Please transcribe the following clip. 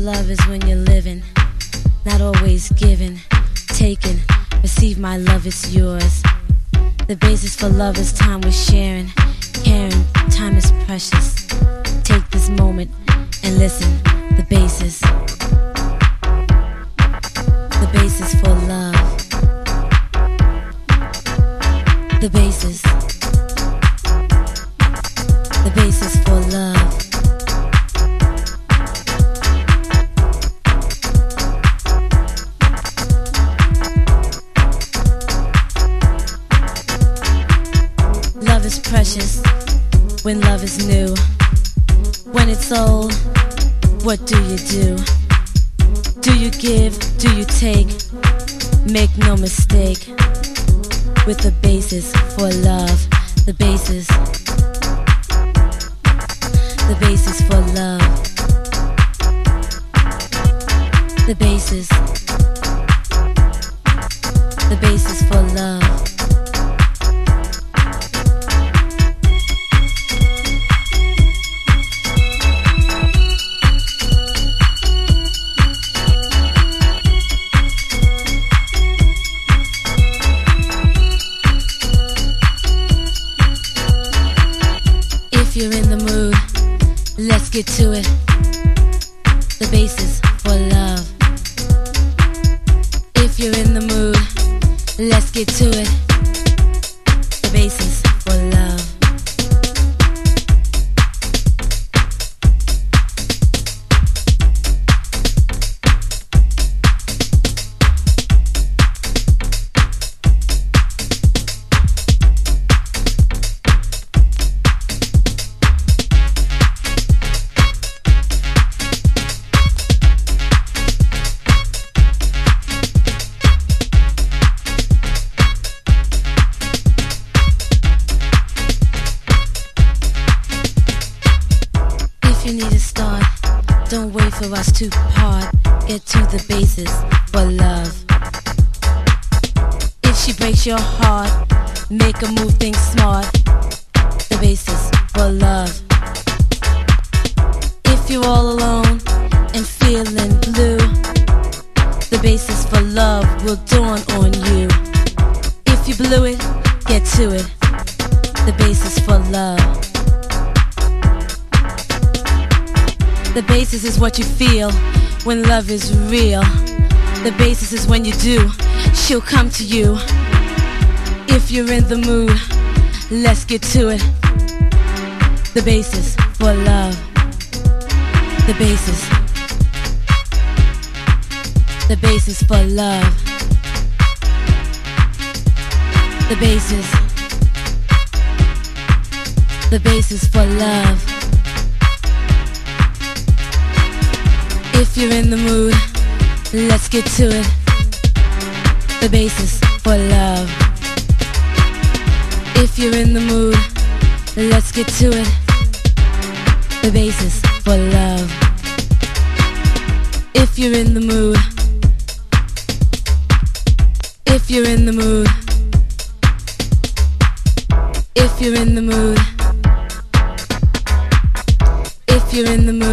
love is when you're living, not always giving, taking. Receive my love, it's yours. The basis for love is time we're sharing, caring. Time is precious. Take this moment and listen. The basis. The basis for love. The basis. The basis for love. Love is precious when love is new. When it's old, what do you do? Do you give? Do you take? Make no mistake. With the basis for love. The basis. The basis for love. The basis. The basis for love. If you're in the mood, let's get to it. The basis for love. If you're in the mood, let's get to it. The basis for love. If you need a start, don't wait for us to part. Get to the basis for love. If she breaks your heart, make a move, think smart. The basis for love. If you're all alone and feeling blue, the basis for love will dawn on you. If you blew it, get to it. The basis for love. The basis is what you feel when love is real. The basis is when you do, she'll come to you. If you're in the mood, let's get to it. The basis for love. The basis. The basis for love. The basis. The basis for love. If you're in the mood, let's get to it. The basis for love. If you're in the mood, let's get to it. The basis for love. If you're in the mood. If you're in the mood. If you're in the mood. If you're in the mood.